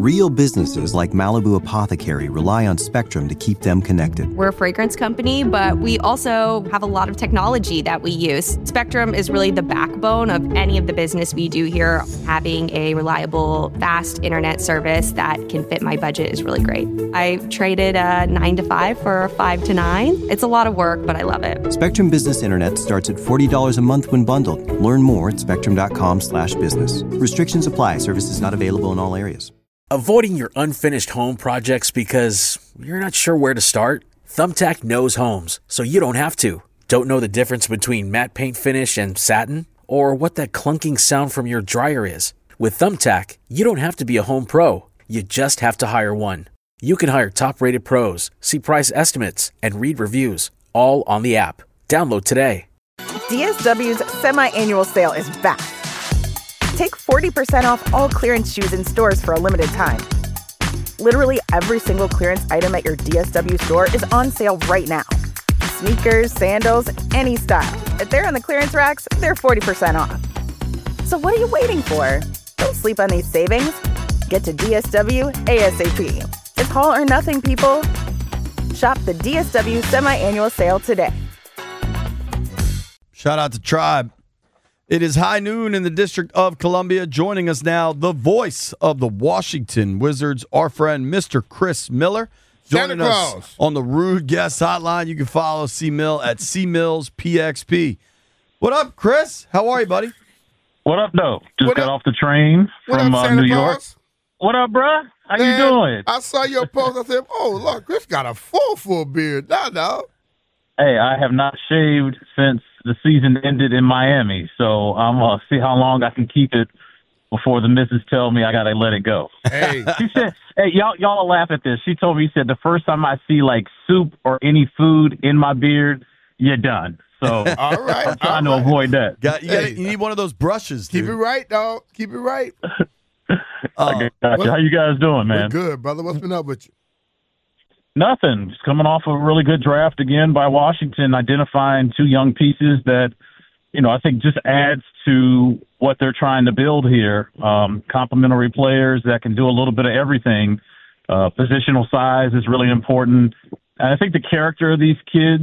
Real businesses like Malibu Apothecary rely on Spectrum to keep them connected. We're a fragrance company, but we also have a lot of technology that we use. Spectrum is really the backbone of any of the business we do here. Having a reliable, fast internet service that can fit my budget is really great. I traded a 9 to 5 for a 5 to 9. It's a lot of work, but I love it. Spectrum Business Internet starts at $40 a month when bundled. Learn more at spectrum.com/business. Restrictions apply. Services not available in all areas. Avoiding your unfinished home projects because you're not sure where to start? Thumbtack knows homes, so you don't have to. Don't know the difference between matte paint finish and satin? Or what that clunking sound from your dryer is? With Thumbtack, you don't have to be a home pro. You just have to hire one. You can hire top-rated pros, see price estimates, and read reviews, all on the app. Download today. DSW's semi-annual sale is back. Take 40% off all clearance shoes in stores for a limited time. Literally every single clearance item at your DSW store is on sale right now. Sneakers, sandals, any style. If they're on the clearance racks, they're 40% off. So what are you waiting for? Don't sleep on these savings. Get to DSW ASAP. It's all or nothing, people. Shop the DSW semi-annual sale today. Shout out to Tribe. It is high noon in the District of Columbia. Joining us now, the voice of the Washington Wizards, our friend Mr. Chris Miller. Joining us on the Rude Guest Hotline. You can follow C-Mill at CMillsPXP. What up, Chris? How are you, buddy? What up, though? Just got off the train from New York. What up, bruh? How you doing? I saw your post. I said, oh, look, Chris got a full beard. Nah, dog. Hey, I have not shaved since the season ended in Miami, so I'm going to see how long I can keep it before the missus tell me I got to let it go. Hey. She said, hey, y'all will laugh at this. She told me, she said, the first time I see, like, soup or any food in my beard, you're done. So all right, I'm trying to avoid that. You need one of those brushes, dude. Keep it right, dog. Keep it right. I got you. How you guys doing, man? We're good, brother. What's been up with you? Nothing. Just coming off a really good draft again by Washington, identifying two young pieces that, I think just adds to what they're trying to build here. Complementary players that can do a little bit of everything. Positional size is really important. And I think the character of these kids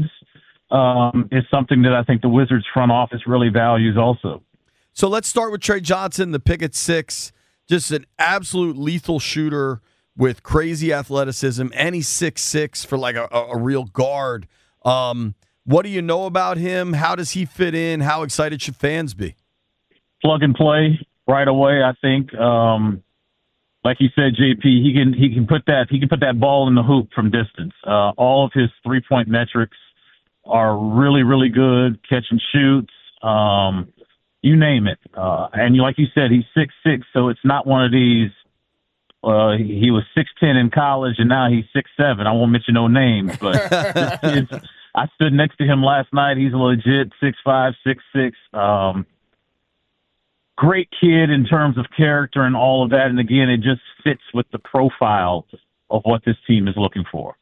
is something that I think the Wizards front office really values also. So let's start with Trey Johnson, the pick at 6. Just an absolute lethal shooter with crazy athleticism, and he's 6'6" for like a real guard. What do you know about him? How does he fit in? How excited should fans be? Plug and play right away, I think. Like you said, JP, he can put that ball in the hoop from distance. All of his 3-point metrics are really, really good. Catch and shoots, you name it. And like you said, he's 6'6", so it's not one of these. He was 6'10" in college, and now he's 6'7". I won't mention no names, but this kid, I stood next to him last night. He's a legit 6'5", 6'6". Great kid in terms of character and all of that. And again, it just fits with the profile of what this team is looking for.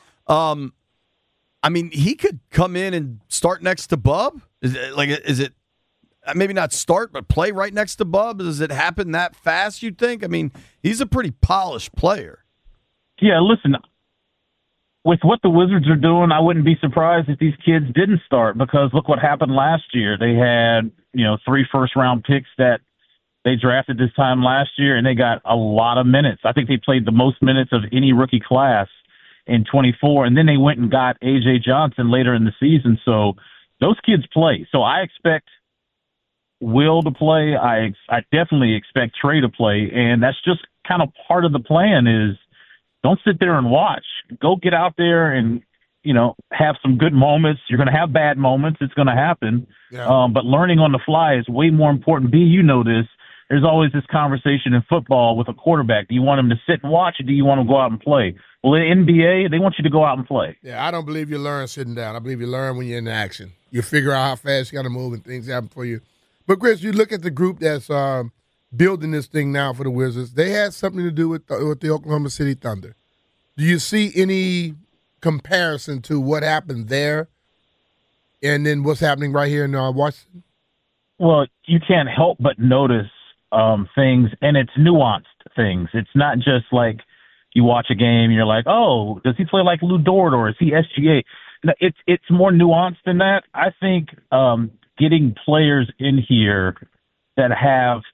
I mean, he could come in and start next to Bub. Is it maybe not start, but play right next to Bub? Does it happen that fast, you'd think? I mean, he's a pretty polished player. Yeah, listen, with what the Wizards are doing, I wouldn't be surprised if these kids didn't start, because look what happened last year. They had, 3 first-round picks that they drafted this time last year, and they got a lot of minutes. I think they played the most minutes of any rookie class in 24, and then they went and got A.J. Johnson later in the season. So those kids play. So I expect Will to play. I definitely expect Trey to play, and that's just kind of part of the plan is don't sit there and watch. Go get out there and, have some good moments. You're going to have bad moments. It's going to happen. Yeah. But learning on the fly is way more important. B, you know this. There's always this conversation in football with a quarterback. Do you want him to sit and watch, or do you want him to go out and play? Well, in the NBA, they want you to go out and play. Yeah, I don't believe you learn sitting down. I believe you learn when you're in action. You figure out how fast you got to move and things happen for you. But, Chris, you look at the group that's building this thing now for the Wizards. They had something to do with the Oklahoma City Thunder. Do you see any comparison to what happened there and then what's happening right here in Washington? Well, you can't help but notice things, and it's nuanced. things. It's not just like you watch a game and you're like, oh, does he play like Lou Dort or is he SGA? No, it's more nuanced than that. I think getting players in here that have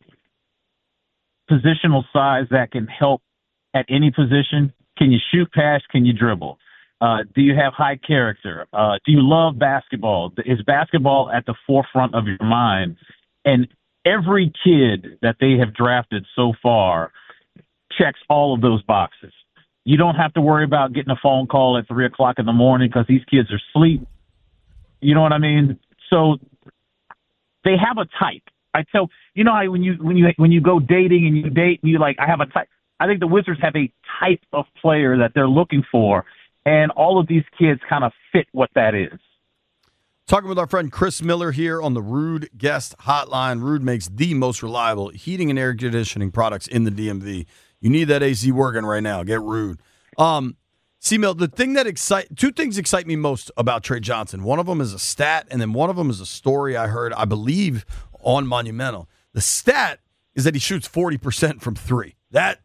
positional size that can help at any position. Can you shoot, pass? Can you dribble? Do you have high character? Do you love basketball? Is basketball at the forefront of your mind? And every kid that they have drafted so far checks all of those boxes. You don't have to worry about getting a phone call at 3 o'clock in the morning because these kids are asleep. You know what I mean? So they have a type. I tell you know how when you go dating and you date and you like I have a type. I think the Wizards have a type of player that they're looking for, and all of these kids kind of fit what that is. Talking with our friend Chris Miller here on the Ruud Guest Hotline. Ruud makes the most reliable heating and air conditioning products in the DMV. You need that AC working right now. Get Ruud. C-Mill, the thing that two things excite me most about Trey Johnson. One of them is a stat, and then one of them is a story I heard, I believe, on Monumental. The stat is that he shoots 40% from three. That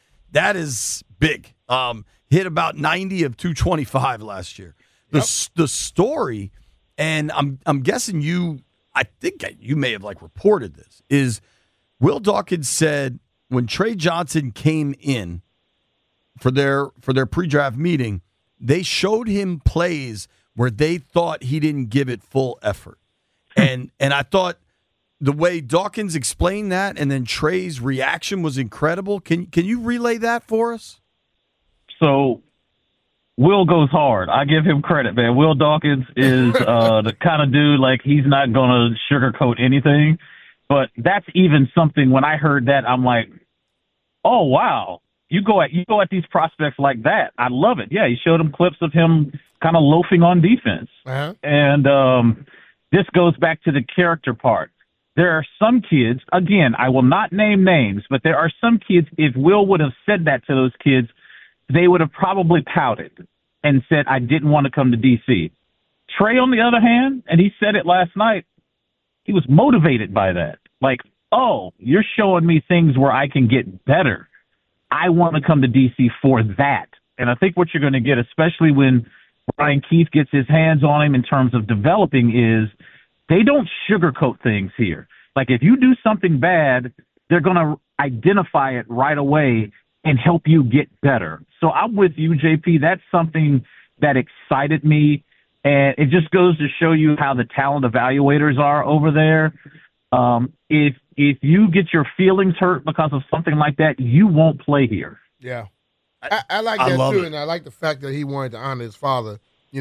is big. Hit about 90 of 225 last year. The story, and I'm guessing I think you may have reported this, is Will Dawkins said when Trey Johnson came in for their pre-draft meeting, they showed him plays where they thought he didn't give it full effort. And I thought the way Dawkins explained that and then Trey's reaction was incredible. Can you relay that for us? So Will goes hard. I give him credit, man. Will Dawkins is the kind of dude, he's not going to sugarcoat anything. But that's even something, when I heard that, I'm like, oh, wow. You go at these prospects like that. I love it. Yeah, he showed them clips of him kind of loafing on defense. Uh-huh. And this goes back to the character part. There are some kids, again, I will not name names, but there are some kids, if Will would have said that to those kids, they would have probably pouted and said, I didn't want to come to D.C. Trey, on the other hand, and he said it last night, he was motivated by that. Oh, you're showing me things where I can get better. I want to come to D.C. for that. And I think what you're going to get, especially when Brian Keith gets his hands on him in terms of developing, is they don't sugarcoat things here. If you do something bad, they're going to identify it right away and help you get better. So I'm with you, JP. That's something that excited me. And it just goes to show you how the talent evaluators are over there. If you get your feelings hurt because of something like that, you won't play here. Yeah. I like that too, and I like the fact that he wanted to honor his father.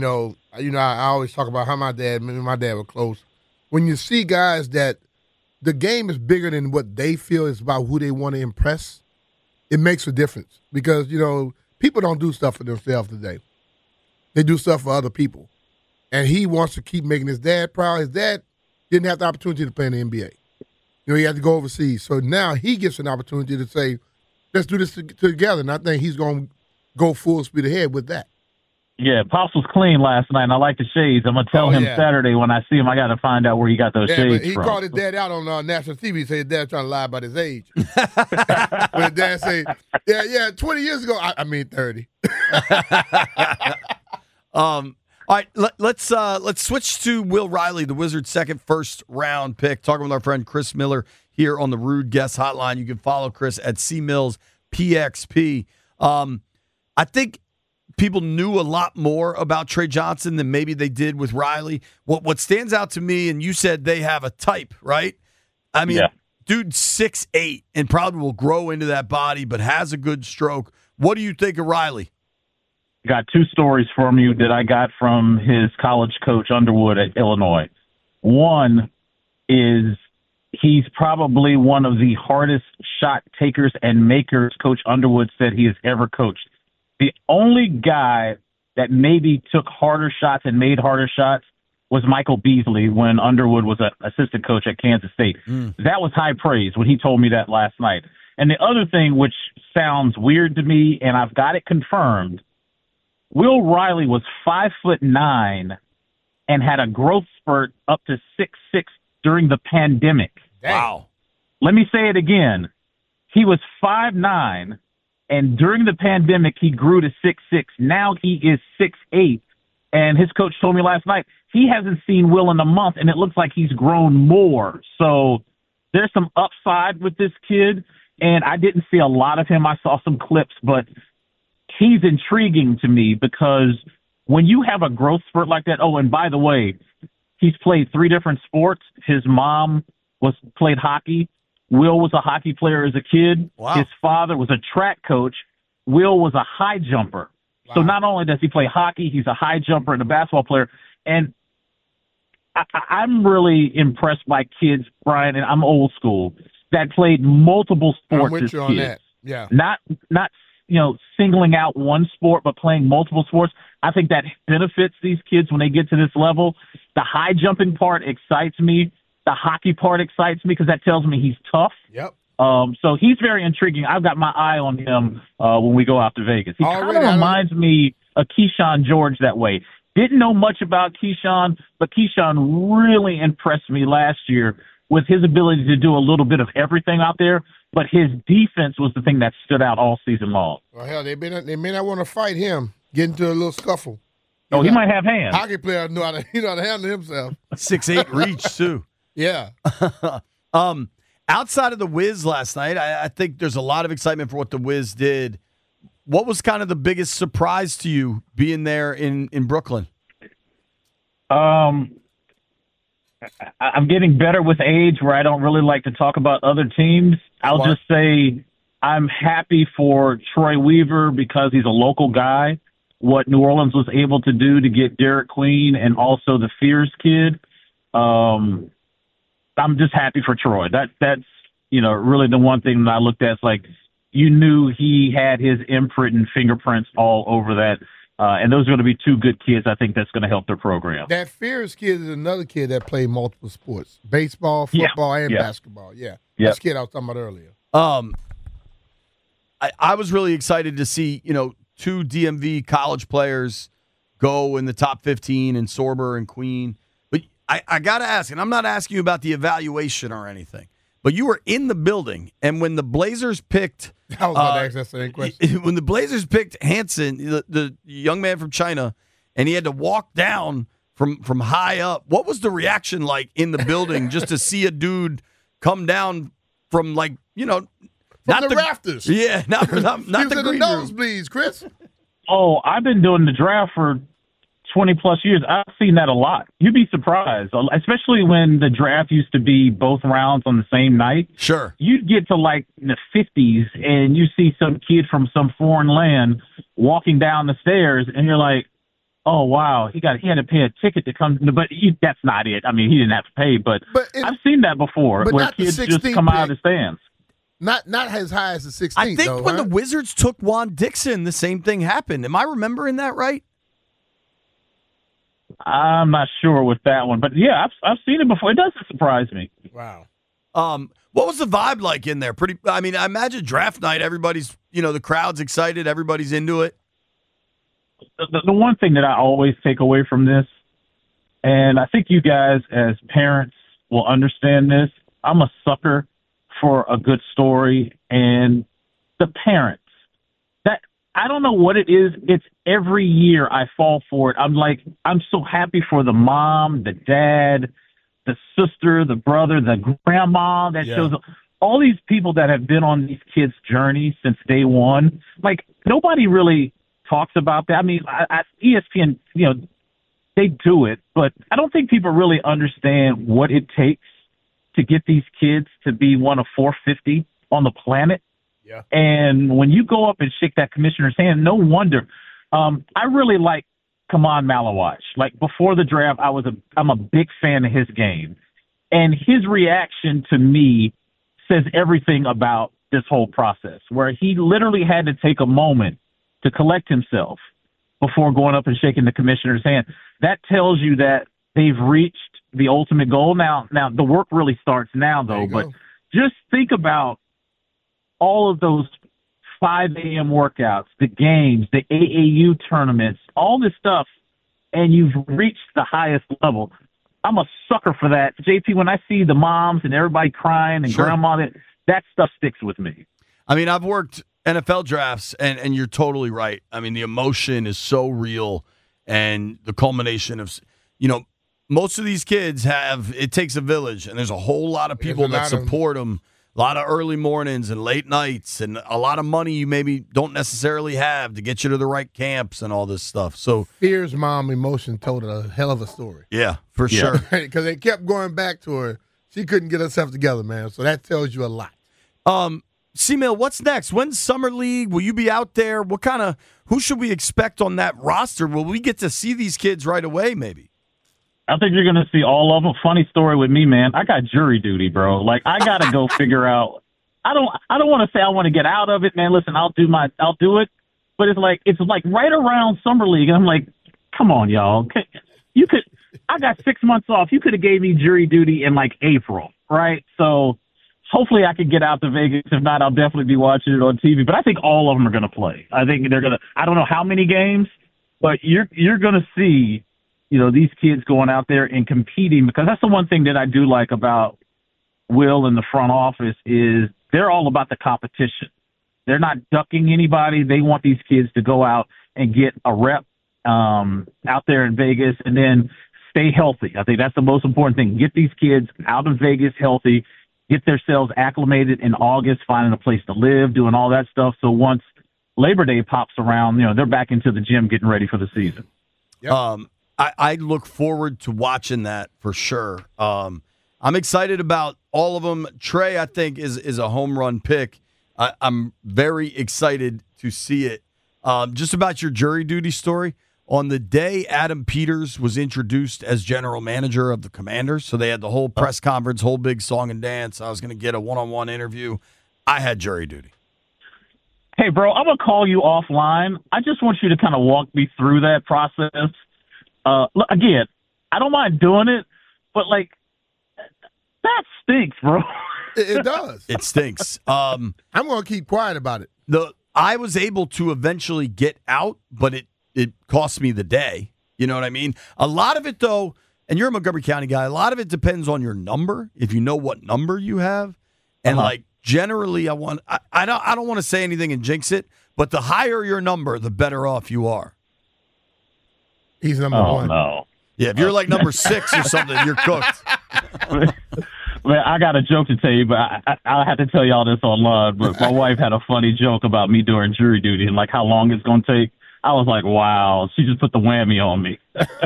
I always talk about how me and my dad were close. When you see guys that the game is bigger than what they feel is about who they want to impress, it makes a difference because, people don't do stuff for themselves today. They do stuff for other people. And he wants to keep making his dad proud. His dad didn't have the opportunity to play in the NBA. He had to go overseas. So now he gets an opportunity to say, let's do this together. And I think he's going to go full speed ahead with that. Yeah, Pops was clean last night, and I like the shades. I'm going to tell him Saturday when I see him, I got to find out where he got those shades he from. He called his dad out on national TV. He said his dad trying to lie about his age. When his dad say, 20 years ago, I mean 30. All right, let's switch to Will Riley, the Wizards' second first-round pick. Talking with our friend Chris Miller here on the Ruud Guest Hotline. You can follow Chris at CMillsPXP. I think people knew a lot more about Trey Johnson than maybe they did with Riley. What stands out to me, and you said they have a type, right? I mean, dude's 6'8", and probably will grow into that body, but has a good stroke. What do you think of Riley? Got two stories from you that I got from his college coach Underwood at Illinois. One is he's probably one of the hardest shot takers and makers Coach Underwood said he has ever coached. The only guy that maybe took harder shots and made harder shots was Michael Beasley when Underwood was an assistant coach at Kansas State. That was high praise when he told me that last night. And the other thing, which sounds weird to me, and I've got it confirmed, Will Riley was 5'9" and had a growth spurt up to 6'6" during the pandemic. Wow. Let me say it again. He was 5'9", and during the pandemic, he grew to 6'6". Now he is 6'8", and his coach told me last night he hasn't seen Will in a month, and it looks like he's grown more. So there's some upside with this kid, and I didn't see a lot of him. I saw some clips, but he's intriguing to me because when you have a growth spurt like that, oh, and by the way, he's played 3 different sports. His mom played hockey. Will was a hockey player as a kid. Wow. His father was a track coach. Will was a high jumper. Wow. So not only does he play hockey, he's a high jumper and a basketball player. And I'm really impressed by kids, Brian, and I'm old school, that played multiple sports I'm with as you kids. on that. Yeah. Not singling out one sport, but playing multiple sports. I think that benefits these kids when they get to this level. The high jumping part excites me. The hockey part excites me because that tells me he's tough. Yep. So he's very intriguing. I've got my eye on him when we go out to Vegas. He kind of reminds me of Keyshawn George that way. Didn't know much about Keyshawn, but Keyshawn really impressed me last year with his ability to do a little bit of everything out there. But his defense was the thing that stood out all season long. Well, hell, they may not want to fight him, get into a little scuffle. Oh, he might have hands. Hockey players know how to handle himself. 6'8" reach too. Yeah. Outside of the Wiz last night, I think there's a lot of excitement for what the Wiz did. What was kind of the biggest surprise to you being there in Brooklyn? I'm getting better with age where I don't really like to talk about other teams. I'll just say I'm happy for Troy Weaver because he's a local guy. What New Orleans was able to do to get Derek Queen and also the Fears kid. I'm just happy for Troy. That's really the one thing that I looked at. It's like you knew he had his imprint and fingerprints all over that. And those are going to be 2 good kids. I think that's going to help their program. That Fears kid is another kid that played multiple sports, baseball, football, and basketball. Yeah. That's the kid I was talking about earlier. I was really excited to see, 2 DMV college players go in the top 15 in Sorber and Queen. But I got to ask, and I'm not asking you about the evaluation or anything, but you were in the building, and when the Blazers picked I was about to ask that same question. When the Blazers picked Hansen, the young man from China, and he had to walk down from high up, what was the reaction like in the building just to see a dude come down from from the rafters? Yeah, not the green room. Nosebleeds, Chris. Oh, I've been doing the draft for 20-plus years. I've seen that a lot. You'd be surprised, especially when the draft used to be both rounds on the same night. Sure. You'd get to, the 50s, and you see some kid from some foreign land walking down the stairs, and you're like, oh, wow, he had to pay a ticket to come. But that's not it. I mean, he didn't have to pay, but I've seen that before where kids just come out of the stands. Not as high as the 16th, I think when the Wizards took Juan Dixon, the same thing happened. Am I remembering that right? I'm not sure with that one, but yeah, I've seen it before. It doesn't surprise me. Wow. What was the vibe like in there? I imagine draft night, everybody's, the crowd's excited, everybody's into it. The one thing that I always take away from this, and I think you guys as parents will understand this, I'm a sucker for a good story, and the parents. I don't know what it is. It's every year I fall for it. I'm so happy for the mom, the dad, the sister, the brother, the grandma that shows up. All these people that have been on these kids' journey since day one. Nobody really talks about that. I mean, ESPN, they do it, but I don't think people really understand what it takes to get these kids to be one of 450 on the planet. Yeah. And when you go up and shake that commissioner's hand, no wonder. I really like Kaman Malawach. Before the draft, I'm a big fan of his game. And his reaction to me says everything about this whole process, where he literally had to take a moment to collect himself before going up and shaking the commissioner's hand. That tells you that they've reached the ultimate goal. Now the work really starts now, though. But just think about all of those 5 a.m. workouts, the games, the AAU tournaments, all this stuff, and you've reached the highest level. I'm a sucker for that. JP, when I see the moms and everybody crying and grandma, that stuff sticks with me. I mean, I've worked NFL drafts, and you're totally right. I mean, the emotion is so real, and the culmination of, most of these kids it takes a village, and there's a whole lot of people that support them. A lot of early mornings and late nights, and a lot of money you maybe don't necessarily have to get you to the right camps and all this stuff. So Fear's mom emotion told a hell of a story. Yeah, for sure. Because they kept going back to her. She couldn't get herself together, man. So that tells you a lot. C-Mill, what's next? When's Summer League? Will you be out there? Who should we expect on that roster? Will we get to see these kids right away, maybe? I think you're going to see all of them. Funny story with me, man. I got jury duty, bro. Like, I got to go figure out. I don't want to say I want to get out of it, man. Listen, I'll do it. But it's like right around Summer League. And I'm like, come on, y'all. I got 6 months off. You could have gave me jury duty in like April, right? So hopefully I could get out to Vegas. If not, I'll definitely be watching it on TV. But I think all of them are going to play. I think they're going to, I don't know how many games, but you're going to see, these kids going out there and competing, because that's the one thing that I do like about Will in the front office is they're all about the competition. They're not ducking anybody. They want these kids to go out and get a rep out there in Vegas and then stay healthy. I think that's the most important thing. Get these kids out of Vegas healthy, get themselves acclimated in August, finding a place to live, doing all that stuff. So once Labor Day pops around, they're back into the gym getting ready for the season. Yep. I look forward to watching that for sure. I'm excited about all of them. Trey, I think, is a home run pick. I'm very excited to see it. Just about your jury duty story. On the day Adam Peters was introduced as general manager of the Commanders, so they had the whole press conference, whole big song and dance. I was going to get a one-on-one interview. I had jury duty. Hey, bro, I'm going to call you offline. I just want you to kind of walk me through that process. Again, I don't mind doing it, but, that stinks, bro. It does. It stinks. I'm going to keep quiet about it. I was able to eventually get out, but it cost me the day. You know what I mean? A lot of it, though, and you're a Montgomery County guy, a lot of it depends on your number, if you know what number you have. And, generally, I don't want to say anything and jinx it, but the higher your number, the better off you are. He's number one. No. Yeah, if you're like number 6 or something, you're cooked. Man, I got a joke to tell you, but I'll have to tell y'all this online. But my wife had a funny joke about me doing jury duty and how long it's going to take. I was like, wow. She just put the whammy on me.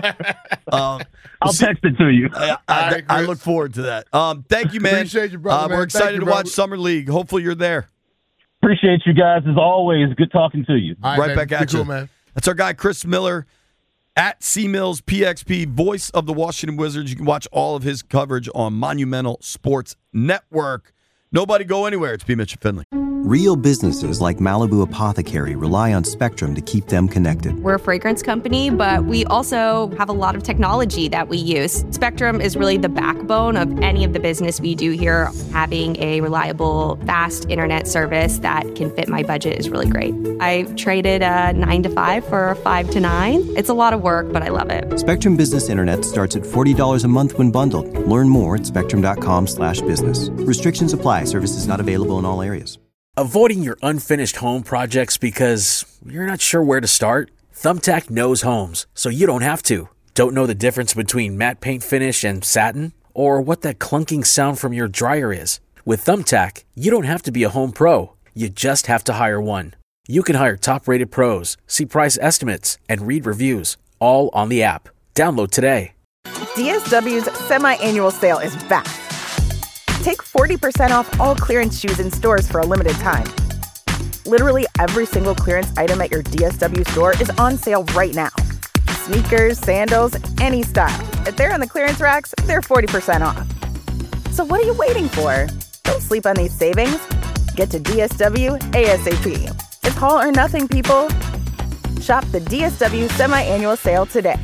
I'll text it to you. I look forward to that. Thank you, man. Appreciate you, brother. Man. We're excited to watch Summer League. Hopefully you're there. Appreciate you guys as always. Good talking to you. Right back at you. Cool, man. That's our guy, Chris Miller, at C-Mills PXP, voice of the Washington Wizards. You can watch all of his coverage on Monumental Sports Network. Nobody go anywhere. It's P. Mitch and Finley. Real businesses like Malibu Apothecary rely on Spectrum to keep them connected. We're a fragrance company, but we also have a lot of technology that we use. Spectrum is really the backbone of any of the business we do here. Having a reliable, fast internet service that can fit my budget is really great. I traded a 9 to 5 for a 5 to 9. It's a lot of work, but I love it. Spectrum Business Internet starts at $40 a month when bundled. Learn more at spectrum.com/business. Restrictions apply. Services not available in all areas. Avoiding your unfinished home projects because you're not sure where to start? Thumbtack knows homes, so you don't have to. Don't know the difference between matte paint finish and satin? Or what that clunking sound from your dryer is? With Thumbtack, you don't have to be a home pro. You just have to hire one. You can hire top-rated pros, see price estimates, and read reviews, all on the app. Download today. DSW's semi-annual sale is back. Take 40% off all clearance shoes in stores for a limited time. Literally every single clearance item at your DSW store is on sale right now. Sneakers, sandals, any style. If they're on the clearance racks, they're 40% off. So what are you waiting for? Don't sleep on these savings. Get to DSW ASAP. It's all or nothing, people. Shop the DSW semi-annual sale today.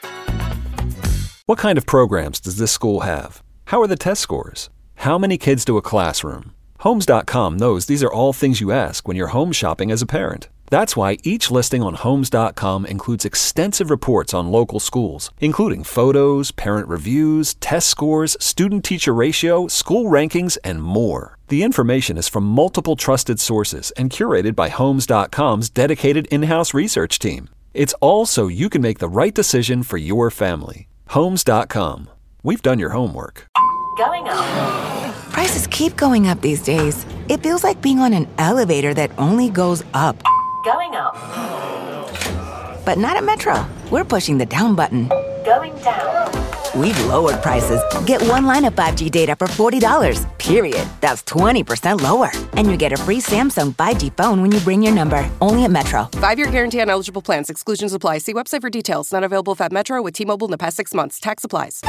What kind of programs does this school have? How are the test scores? How many kids do a classroom? Homes.com knows these are all things you ask when you're home shopping as a parent. That's why each listing on Homes.com includes extensive reports on local schools, including photos, parent reviews, test scores, student-teacher ratio, school rankings, and more. The information is from multiple trusted sources and curated by Homes.com's dedicated in-house research team. It's all so you can make the right decision for your family. Homes.com. We've done your homework. Going up. Prices keep going up these days. It feels like being on an elevator that only goes up. Going up. But not at Metro. We're pushing the down button. Going down. We've lowered prices. Get one line of 5G data for $40, period. That's 20% lower. And you get a free Samsung 5G phone when you bring your number. Only at Metro. 5-year guarantee on eligible plans. Exclusions apply. See website for details. Not available at Metro with T-Mobile in the past 6 months. Tax applies.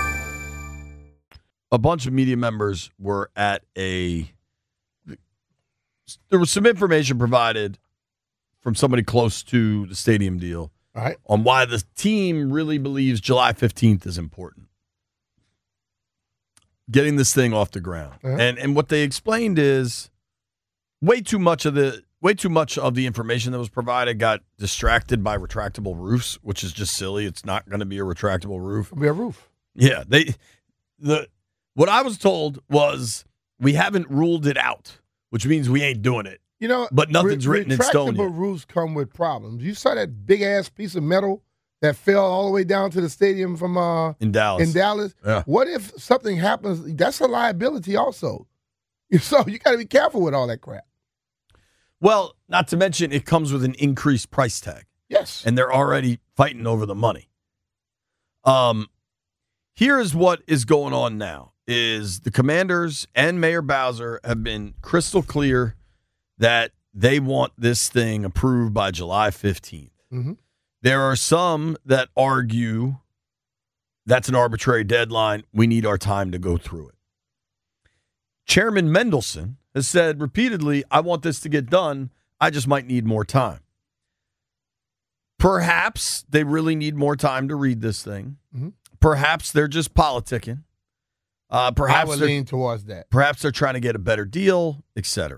A bunch of media members were at there was some information provided from somebody close to the stadium deal on why the team really believes July 15th is important. Getting this thing off the ground. And what they explained is way too much of the information that was provided got distracted by retractable roofs, which is just silly. It's not going to be a retractable roof. It'll be a roof. Yeah, what I was told was we haven't ruled it out, which means we ain't doing it. You know, but nothing's written in stone yet. Retractable roofs come with problems. You saw that big-ass piece of metal that fell all the way down to the stadium from in Dallas. Yeah. What if something happens? That's a liability also. So you got to be careful with all that crap. Well, not to mention it comes with an increased price tag. Yes. And they're already fighting over the money. Here is what is going on now, is the Commanders and Mayor Bowser have been crystal clear that they want this thing approved by July 15th. Mm-hmm. There are some that argue that's an arbitrary deadline. We need our time to go through it. Chairman Mendelson has said repeatedly, I want this to get done. I just might need more time. Perhaps they really need more time to read this thing. Mm-hmm. Perhaps they're just politicking. Perhaps I would lean towards that. Perhaps they're trying to get a better deal, etc.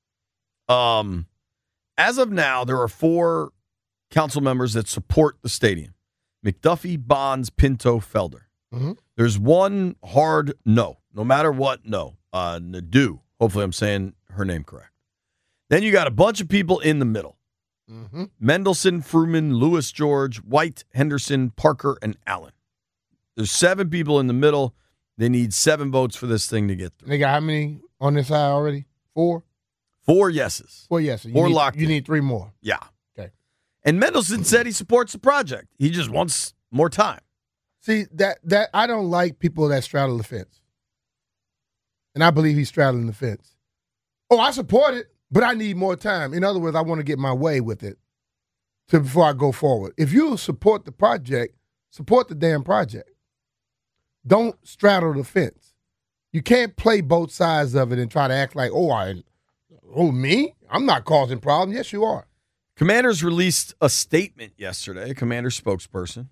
As of now, there are 4 council members that support the stadium: McDuffie, Bonds, Pinto, Felder. Mm-hmm. There's one hard no matter what, no. Nadeau. Hopefully I'm saying her name correct. Then you got a bunch of people in the middle. Mm-hmm. Mendelson, Fruman, Lewis George, White, Henderson, Parker, and Allen. There's 7 people in the middle. They need 7 votes for this thing to get through. They got how many on this side already? 4? 4 yeses. 4 yeses. 4 locked You in. need 3 more. Yeah. Okay. And Mendelson said he supports the project. He just wants more time. See, that I don't like people that straddle the fence. And I believe he's straddling the fence. Oh, I support it, but I need more time. In other words, I want to get my way with it before I go forward. If you support the project, support the damn project. Don't straddle the fence. You can't play both sides of it and try to act like, me? I'm not causing problems. Yes, you are. Commanders released a statement yesterday, Commander spokesperson.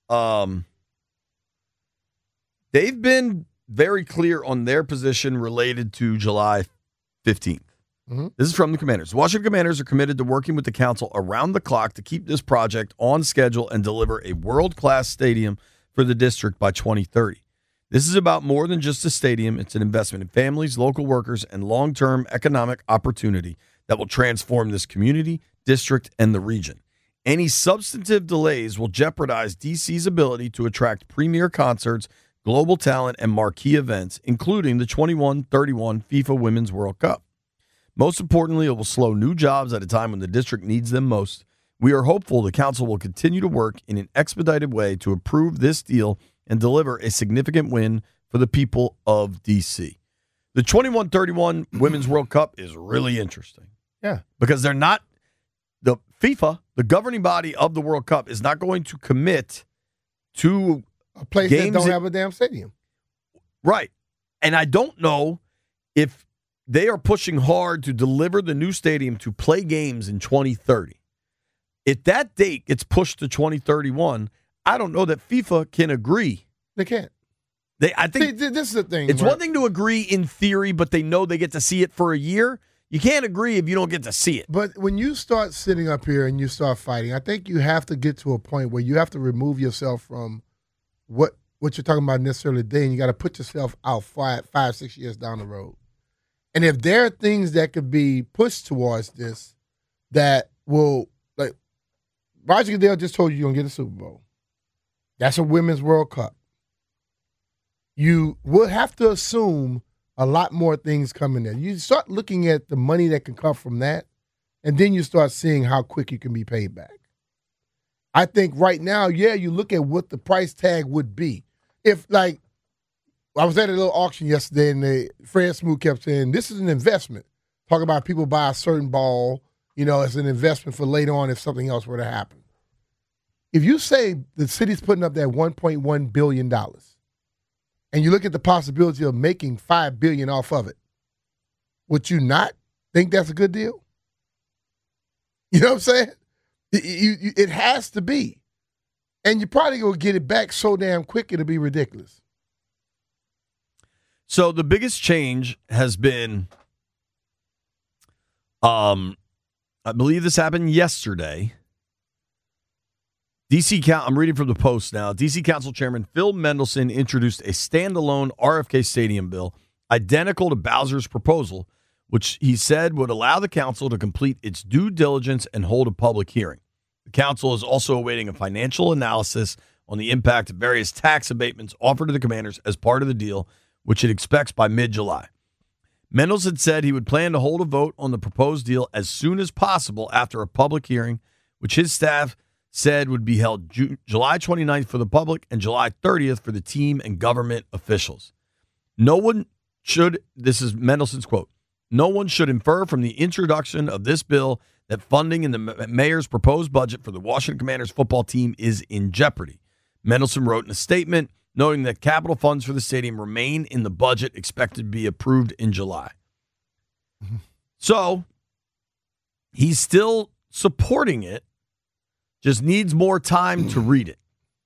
They've been very clear on their position related to July 15th. Mm-hmm. This is from the Commanders. The Washington Commanders are committed to working with the council around the clock to keep this project on schedule and deliver a world-class stadium for the district by 2030. This is about more than just a stadium. It's an investment in families, local workers, and long-term economic opportunity that will transform this community, district, and the region. Any substantive delays will jeopardize DC's ability to attract premier concerts, global talent, and marquee events, including the 21-31 FIFA Women's World Cup. Most importantly, it will slow new jobs at a time when the district needs them most. We are hopeful the council will continue to work in an expedited way to approve this deal and deliver a significant win for the people of D.C. The 21-31 Women's World Cup is really interesting. Yeah. Because they're not, the FIFA, the governing body of the World Cup, is not going to commit to a place that don't have a damn stadium. Right. And I don't know if they are pushing hard to deliver the new stadium to play games in 2030. If that date gets pushed to 2031, I don't know that FIFA can agree. They can't. I think this is the thing. It's one thing to agree in theory, but they know they get to see it for a year. You can't agree if you don't get to see it. But when you start sitting up here and you start fighting, I think you have to get to a point where you have to remove yourself from what you're talking about necessarily today, and you got to put yourself out 5, 6 years down the road. And if there are things that could be pushed towards this that will, like, Roger Goodell just told you're going to get a Super Bowl. That's a Women's World Cup. You will have to assume a lot more things coming there. You start looking at the money that can come from that, and then you start seeing how quick you can be paid back. I think right now, you look at what the price tag would be. If, like, I was at a little auction yesterday, and Fred Smoot kept saying, this is an investment. Talk about people buy a certain ball, as an investment for later on if something else were to happen. If you say the city's putting up that $1.1 billion, and you look at the possibility of making $5 billion off of it, would you not think that's a good deal? You know what I'm saying? It has to be. And you're probably going to get it back so damn quick it'll be ridiculous. So the biggest change has been, I believe this happened yesterday. I'm reading from the Post now. DC Council Chairman Phil Mendelson introduced a standalone RFK Stadium bill identical to Bowser's proposal, which he said would allow the council to complete its due diligence and hold a public hearing. The council is also awaiting a financial analysis on the impact of various tax abatements offered to the Commanders as part of the deal, which it expects by mid-July. Mendelson said he would plan to hold a vote on the proposed deal as soon as possible after a public hearing, which his staff said would be held July 29th for the public and July 30th for the team and government officials. This is Mendelson's quote, no one should infer from the introduction of this bill that funding in the mayor's proposed budget for the Washington Commanders football team is in jeopardy. Mendelson wrote in a statement, noting that capital funds for the stadium remain in the budget expected to be approved in July. So he's still supporting it, just needs more time to read it.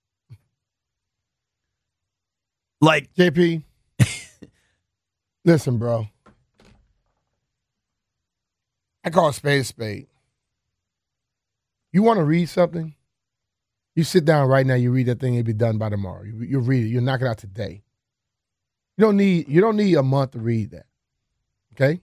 Like, JP, listen, bro. I call a spade. You want to read something? You sit down right now, you read that thing, it'll be done by tomorrow. You read it, you'll knock it out today. You don't need a month to read that. Okay?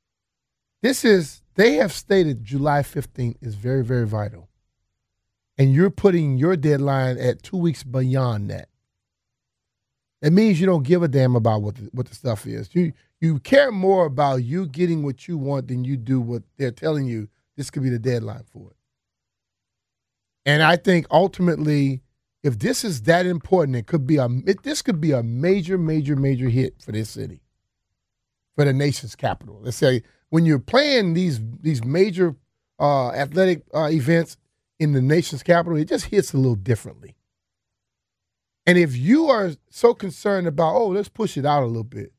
They have stated July 15th is very, very vital. And you're putting your deadline at 2 weeks beyond that. It means you don't give a damn about what the stuff is. You care more about you getting what you want than you do what they're telling you this could be the deadline for it. And I think ultimately, if this is that important, this could be a major, major, major hit for this city, for the nation's capital. Let's say when you're playing these major athletic events in the nation's capital, it just hits a little differently. And if you are so concerned about, let's push it out a little bit,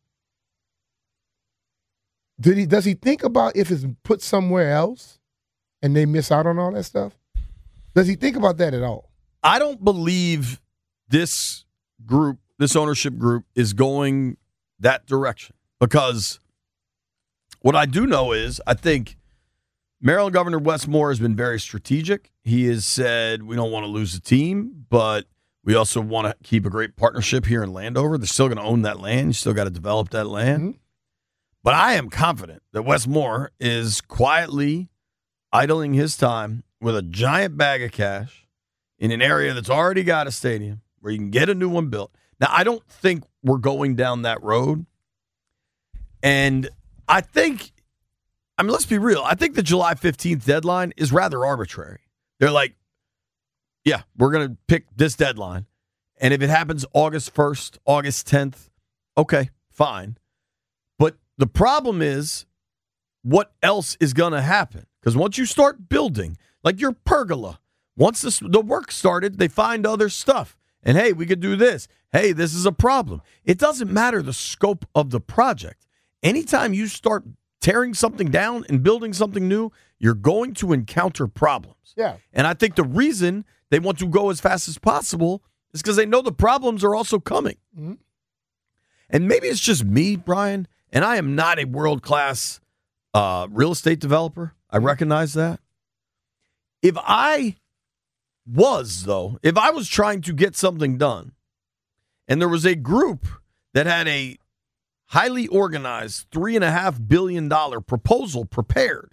does he think about if it's put somewhere else and they miss out on all that stuff? Does he think about that at all? I don't believe this ownership group is going that direction, because what I do know is I think Maryland Governor Wes Moore has been very strategic. He has said we don't want to lose the team, but we also want to keep a great partnership here in Landover. They're still going to own that land. You still got to develop that land. Mm-hmm. But I am confident that Wes Moore is quietly idling his time with a giant bag of cash in an area that's already got a stadium where you can get a new one built. Now, I don't think we're going down that road. And I think, let's be real. I think the July 15th deadline is rather arbitrary. They're like, yeah, we're going to pick this deadline. And if it happens August 1st, August 10th, okay, fine. But the problem is, what else is going to happen? Because once you start building, like your pergola, once the work started, they find other stuff. And, hey, we could do this. Hey, this is a problem. It doesn't matter the scope of the project. Anytime you start tearing something down and building something new, you're going to encounter problems. Yeah. And I think the reason they want to go as fast as possible is because they know the problems are also coming. Mm-hmm. And maybe it's just me, Brian, and I am not a world-class real estate developer. I recognize that. If I was trying to get something done, and there was a group that had a highly organized $3.5 billion proposal prepared,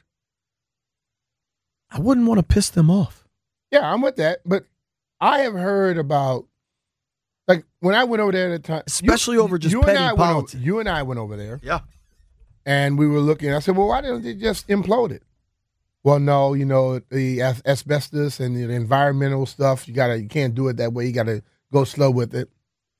I wouldn't want to piss them off. Yeah, I'm with that. But I have heard about, like, when I went over there at the time. Especially over just petty politics. You and I went over there. Yeah. And we were looking. I said, well, why didn't they just implode it? Well, no, the asbestos and the environmental stuff, you can't do it that way. You got to go slow with it.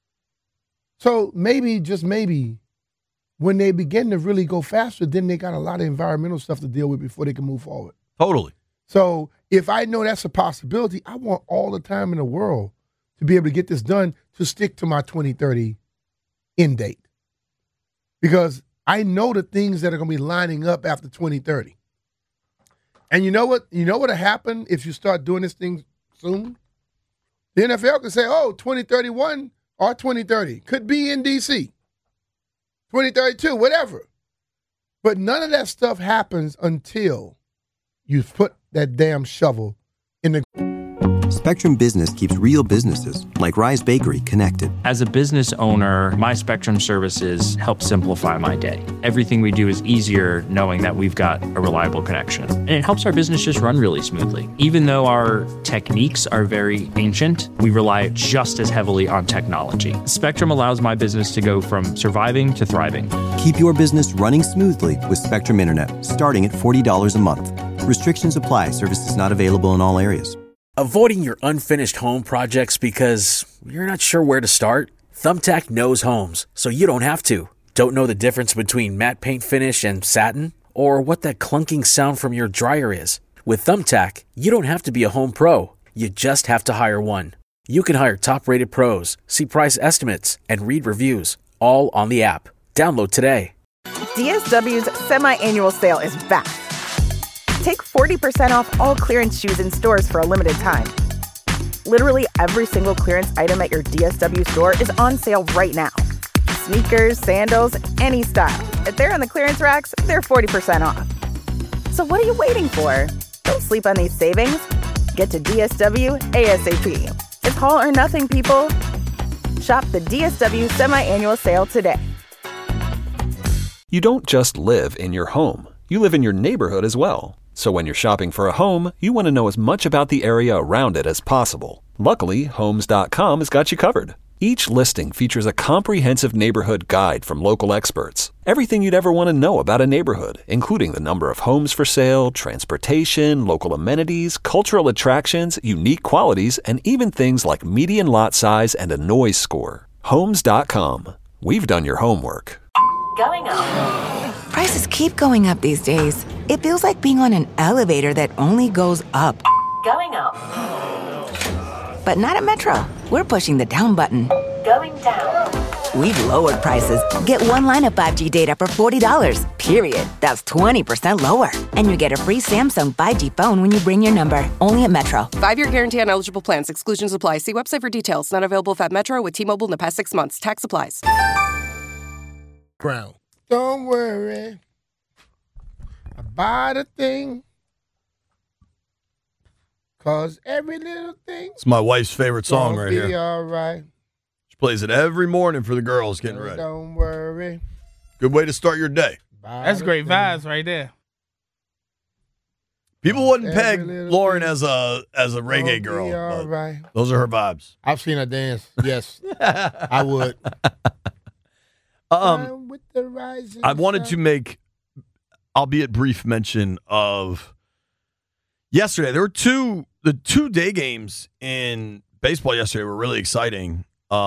So maybe, just maybe, when they begin to really go faster, then they got a lot of environmental stuff to deal with before they can move forward. Totally. So if I know that's a possibility, I want all the time in the world to be able to get this done, to stick to my 2030 end date. Because I know the things that are going to be lining up after 2030. And you know what? You know what'll happen if you start doing this thing soon? The NFL can say, 2031 or 2030. Could be in D.C. 2032, whatever. But none of that stuff happens until you put that damn shovel in the... Spectrum Business keeps real businesses, like Rise Bakery, connected. As a business owner, my Spectrum services help simplify my day. Everything we do is easier knowing that we've got a reliable connection. And it helps our business just run really smoothly. Even though our techniques are very ancient, we rely just as heavily on technology. Spectrum allows my business to go from surviving to thriving. Keep your business running smoothly with Spectrum Internet, starting at $40 a month. Restrictions apply. Services not available in all areas. Avoiding your unfinished home projects because you're not sure where to start? Thumbtack knows homes, so you don't have to. Don't know the difference between matte paint finish and satin? Or what that clunking sound from your dryer is? With Thumbtack, you don't have to be a home pro. You just have to hire one. You can hire top-rated pros, see price estimates, and read reviews, all on the app. Download today. DSW's semi-annual sale is back. Take 40% off all clearance shoes in stores for a limited time. Literally every single clearance item at your DSW store is on sale right now. Sneakers, sandals, any style. If they're on the clearance racks, they're 40% off. So what are you waiting for? Don't sleep on these savings. Get to DSW ASAP. It's all or nothing, people. Shop the DSW semi-annual sale today. You don't just live in your home. You live in your neighborhood as well. So when you're shopping for a home, you want to know as much about the area around it as possible. Luckily, Homes.com has got you covered. Each listing features a comprehensive neighborhood guide from local experts. Everything you'd ever want to know about a neighborhood, including the number of homes for sale, transportation, local amenities, cultural attractions, unique qualities, and even things like median lot size and a noise score. Homes.com. We've done your homework. Going up. Prices keep going up these days. It feels like being on an elevator that only goes up. Going up. But not at Metro. We're pushing the down button. Going down. We've lowered prices. Get one line of 5G data for $40, period. That's 20% lower. And you get a free Samsung 5G phone when you bring your number. Only at Metro. 5-year guarantee on eligible plans. Exclusions apply. See website for details. Not available at Metro with T-Mobile in the past 6 months. Tax applies. Ground. Don't worry about a thing, 'cause every little thing. It's my wife's favorite song right here. All right. She plays it every morning for the girls getting ready. Don't worry. Good way to start your day. That's great vibes right there. People wouldn't peg Lauren as a reggae girl. All right. Those are her vibes. I've seen her dance. Yes, I would. I wanted to make, albeit brief, mention of yesterday. There were the two day games in baseball yesterday were really exciting.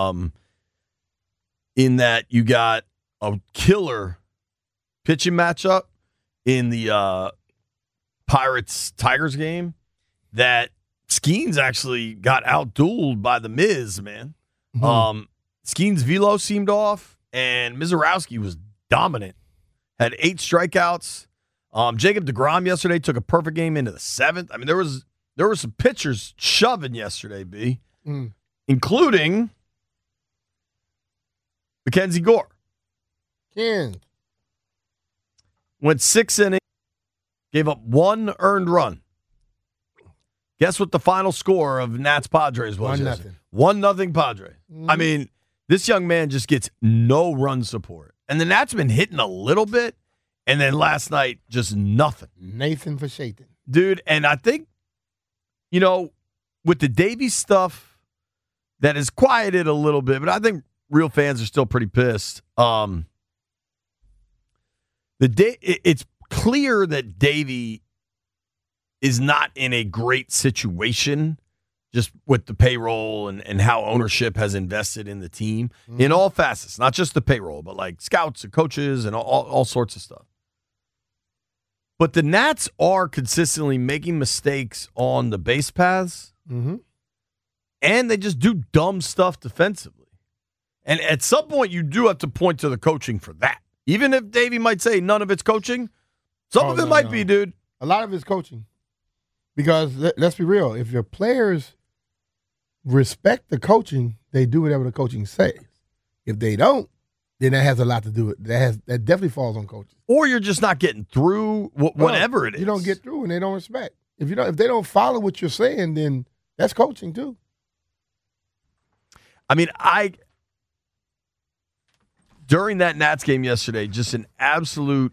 In that you got a killer pitching matchup in the Pirates-Tigers game that Skeens actually got outdueled by the Miz, man. Mm-hmm. Skeens' velo seemed off. And Mizorowski was dominant. Had 8 strikeouts. Jacob deGrom yesterday took a perfect game into the 7th. I mean, there were some pitchers shoving yesterday, B. Including Mackenzie Gore. Went 6 innings. Gave up 1 earned run. Guess what the final score of Nats Padres was? 1-0. 1-0 Padres. I mean, this young man just gets no run support. And the Nats been hitting a little bit, and then last night, just nothing. Nathan for Shaitan. Dude, and I think, with the Davies stuff, that has quieted a little bit, but I think real fans are still pretty pissed. It's clear that Davey is not in a great situation just with the payroll and how ownership has invested in the team in all facets, not just the payroll, but like scouts and coaches and all sorts of stuff. But the Nats are consistently making mistakes on the base paths, and they just do dumb stuff defensively. And at some point, you do have to point to the coaching for that. Even if Davey might say none of it's coaching, some of it might be, dude. A lot of it's coaching. Because let's be real, if your players respect the coaching, they do whatever the coaching says. If they don't, then that has a lot to do with it. That definitely falls on coaches. Or you're just not getting through whatever it is. You don't get through and they don't respect. If they don't follow what you're saying, then that's coaching too. I mean, during that Nats game yesterday, just an absolute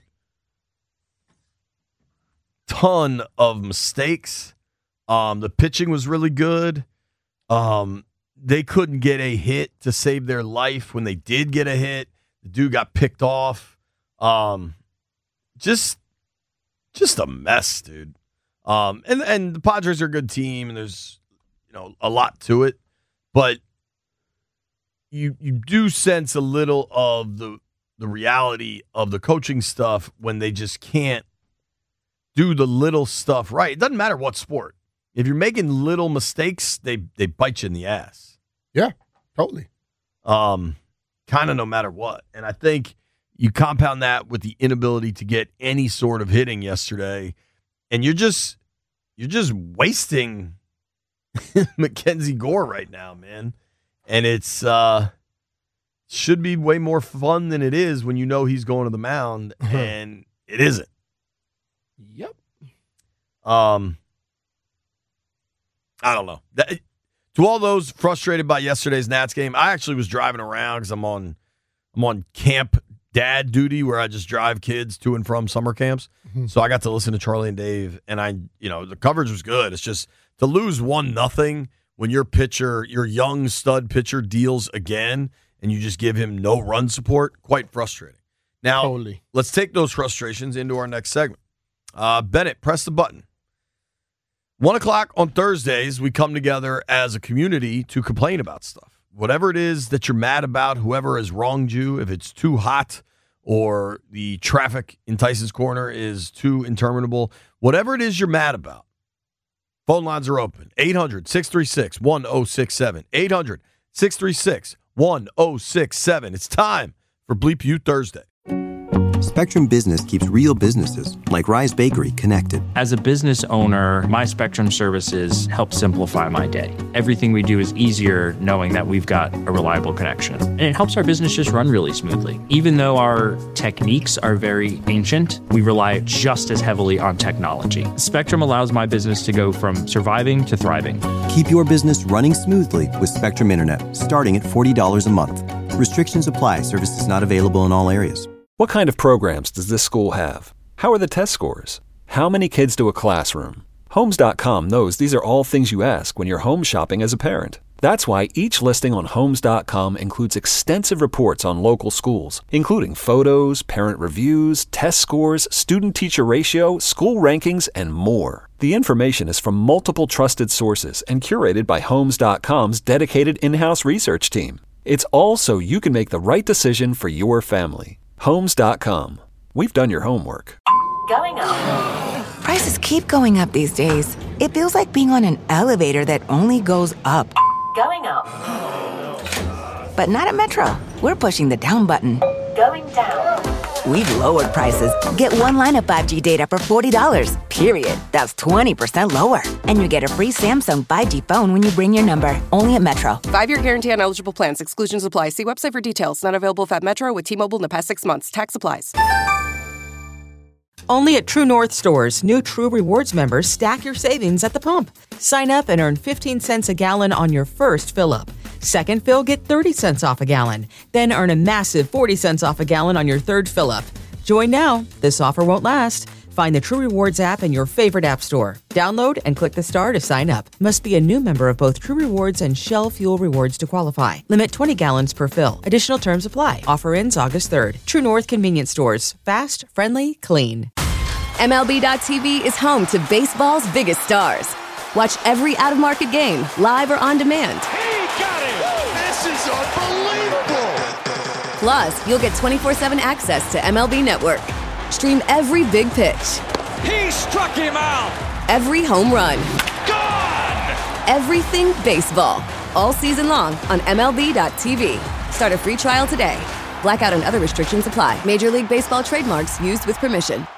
ton of mistakes. The pitching was really good. They couldn't get a hit to save their life. When they did get a hit, the dude got picked off. Just a mess, dude. And the Padres are a good team, and there's a lot to it, but you do sense a little of the reality of the coaching stuff when they just can't do the little stuff right. It doesn't matter what sport. If you're making little mistakes, they bite you in the ass. Yeah, totally. Kind of no matter what. And I think you compound that with the inability to get any sort of hitting yesterday, and you're just wasting Mackenzie Gore right now, man. And it's should be way more fun than it is when you know he's going to the mound, and it isn't. Yep. I don't know. To all those frustrated by yesterday's Nats game, I actually was driving around because I'm on camp dad duty where I just drive kids to and from summer camps. So I got to listen to Charlie and Dave, and the coverage was good. It's just to lose 1-0 when your young stud pitcher deals again, and you just give him no run support, quite frustrating. Now, Let's take those frustrations into our next segment. Bennett, press the button. 1 o'clock on Thursdays, we come together as a community to complain about stuff. Whatever it is that you're mad about, whoever has wronged you, if it's too hot or the traffic in Tyson's Corner is too interminable, whatever it is you're mad about, phone lines are open. 800-636-1067. 800-636-1067. It's time for Bleep You Thursday. Spectrum Business keeps real businesses, like Rise Bakery, connected. As a business owner, my Spectrum services help simplify my day. Everything we do is easier knowing that we've got a reliable connection. And it helps our business just run really smoothly. Even though our techniques are very ancient, we rely just as heavily on technology. Spectrum allows my business to go from surviving to thriving. Keep your business running smoothly with Spectrum Internet, starting at $40 a month. Restrictions apply. Services not available in all areas. What kind of programs does this school have? How are the test scores? How many kids do a classroom? Homes.com knows these are all things you ask when you're home shopping as a parent. That's why each listing on Homes.com includes extensive reports on local schools, including photos, parent reviews, test scores, student-teacher ratio, school rankings, and more. The information is from multiple trusted sources and curated by Homes.com's dedicated in-house research team. It's all so you can make the right decision for your family. Homes.com. We've done your homework. Going up. Prices keep going up these days. It feels like being on an elevator that only goes up. Going up. But not at Metro. We're pushing the down button. Going down. We've lowered prices. Get one line of 5G data for $40, period. That's 20% lower. And you get a free Samsung 5G phone when you bring your number. Only at Metro. 5-year guarantee on eligible plans. Exclusions apply. See website for details. Not available at Metro with T-Mobile in the past 6 months. Tax applies. Only at True North stores, new True Rewards members stack your savings at the pump. Sign up and earn 15 cents a gallon on your first fill-up. Second fill, get 30 cents off a gallon. Then earn a massive 40 cents off a gallon on your third fill-up. Join now. This offer won't last. Find the True Rewards app in your favorite app store. Download and click the star to sign up. Must be a new member of both True Rewards and Shell Fuel Rewards to qualify. Limit 20 gallons per fill. Additional terms apply. Offer ends August 3rd. True North Convenience Stores. Fast, friendly, clean. MLB.tv is home to baseball's biggest stars. Watch every out-of-market game, live or on demand. He got it! This is unbelievable! Plus, you'll get 24/7 access to MLB Network. Stream every big pitch. He struck him out! Every home run. Gone! Everything baseball. All season long on MLB.tv. Start a free trial today. Blackout and other restrictions apply. Major League Baseball trademarks used with permission.